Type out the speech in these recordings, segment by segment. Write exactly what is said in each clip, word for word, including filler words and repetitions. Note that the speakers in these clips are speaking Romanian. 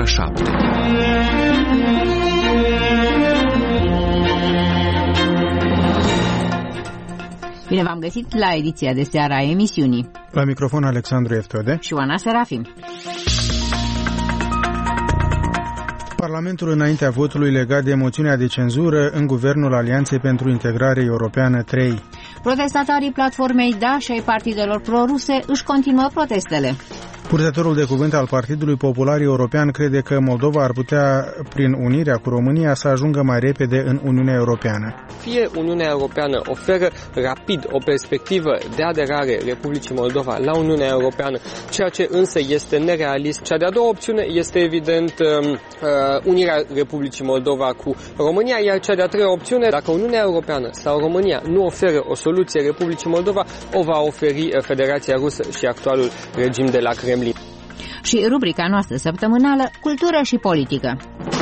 șapte. Bine v-am găsit la ediția de seară a emisiunii. La microfon Alexandru Eftode și Oana Serafim. Parlamentul înaintea votului legat de moțiunea de cenzură în Guvernul Alianței pentru Integrare Europeană trei. Protestatarii platformei Da și ai partidelor proruse își continuă protestele. Purtătorul de cuvânt al Partidului Popular European crede că Moldova ar putea, prin unirea cu România, să ajungă mai repede în Uniunea Europeană. Fie Uniunea Europeană oferă rapid o perspectivă de aderare Republicii Moldova la Uniunea Europeană, ceea ce însă este nerealist. Cea de-a doua opțiune este evident unirea Republicii Moldova cu România, iar cea de-a treia opțiune, dacă Uniunea Europeană sau România nu oferă o soluție Republicii Moldova, o va oferi Federația Rusă și actualul regim de la Kremlin. Și rubrica noastră săptămânală, cultură și politică.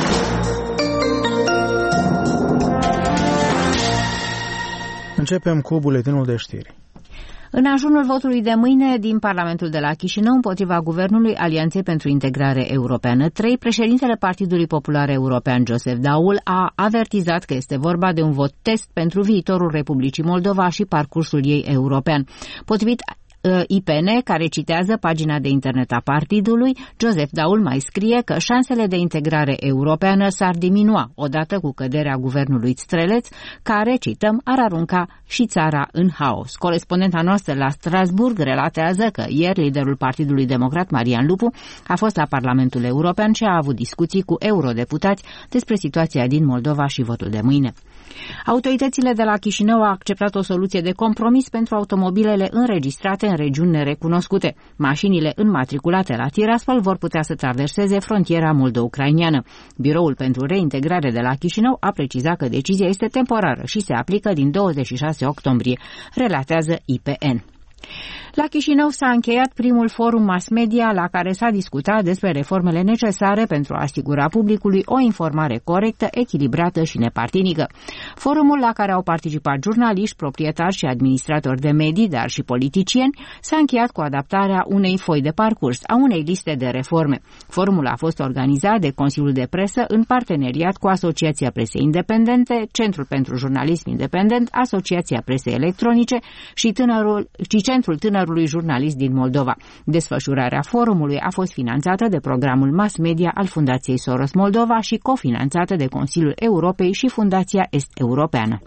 Începem cu buletinul de știri. În ajunul votului de mâine din Parlamentul de la Chișinău împotriva Guvernului Alianței pentru Integrare Europeană trei, președintele Partidului Popular European Joseph Daul a avertizat că este vorba de un vot test pentru viitorul Republicii Moldova și parcursul ei european. Potrivit I P N, care citează pagina de internet a partidului, Joseph Daul mai scrie că șansele de integrare europeană s-ar diminua odată cu căderea guvernului Streleț, care, cităm, ar arunca și țara în haos. Corespondenta noastră la Strasburg relatează că ieri liderul Partidului Democrat, Marian Lupu, a fost la Parlamentul European și a avut discuții cu eurodeputați despre situația din Moldova și votul de mâine. Autoritățile de la Chișinău au acceptat o soluție de compromis pentru automobilele înregistrate în regiuni nerecunoscute. Mașinile înmatriculate la Tiraspol vor putea să traverseze frontiera moldo-ucraineană. Biroul pentru reintegrare de la Chișinău a precizat că decizia este temporară și se aplică din douăzeci și șase octombrie, relatează I P N. La Chișinău s-a încheiat primul forum mass media la care s-a discutat despre reformele necesare pentru a asigura publicului o informare corectă, echilibrată și nepartinică. Forumul, la care au participat jurnaliști, proprietari și administratori de medii, dar și politicieni, s-a încheiat cu adaptarea unei foi de parcurs, a unei liste de reforme. Forumul a fost organizat de Consiliul de Presă în parteneriat cu Asociația Presei Independente, Centrul pentru Jurnalism Independent, Asociația Presei Electronice și, tânărul, și Centrul Tânărului Jurnalist din Moldova. Desfășurarea forumului a fost finanțată de programul mass media al Fundației Soros Moldova și cofinanțată de Consiliul Europei și Fundația Est-Europeană.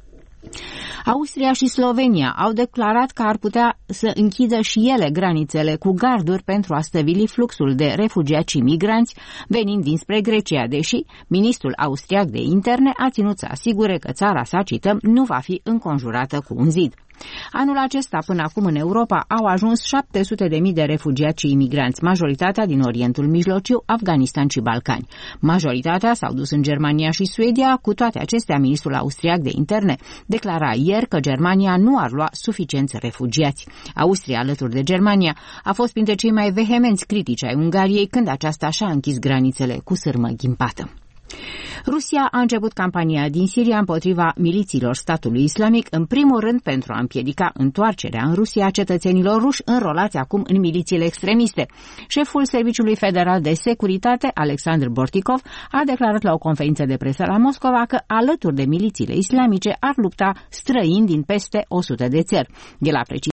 Austria și Slovenia au declarat că ar putea să închidă și ele granițele cu garduri pentru a stăvili fluxul de refugiați și migranți venind dinspre Grecia, deși ministrul austriac de interne a ținut să asigure că țara sa, cităm, nu va fi înconjurată cu un zid. Anul acesta, până acum în Europa, au ajuns șapte sute de mii de refugiați și imigranți, majoritatea din Orientul Mijlociu, Afganistan și Balcani. Majoritatea s-au dus în Germania și Suedia. Cu toate acestea, ministrul austriac de interne declara ieri că Germania nu ar lua suficienți refugiați. Austria, alături de Germania, a fost printre cei mai vehemenți critici ai Ungariei când aceasta și-a închis granițele cu sârmă ghimpată. Rusia a început campania din Siria împotriva milițiilor statului islamic, în primul rând pentru a împiedica întoarcerea în Rusia a cetățenilor ruși înrolați acum în milițiile extremiste. Șeful Serviciului Federal de Securitate, Alexandr Bortikov, a declarat la o conferință de presă la Moscova că alături de milițiile islamice ar lupta străini din peste o sută de țări. El a precis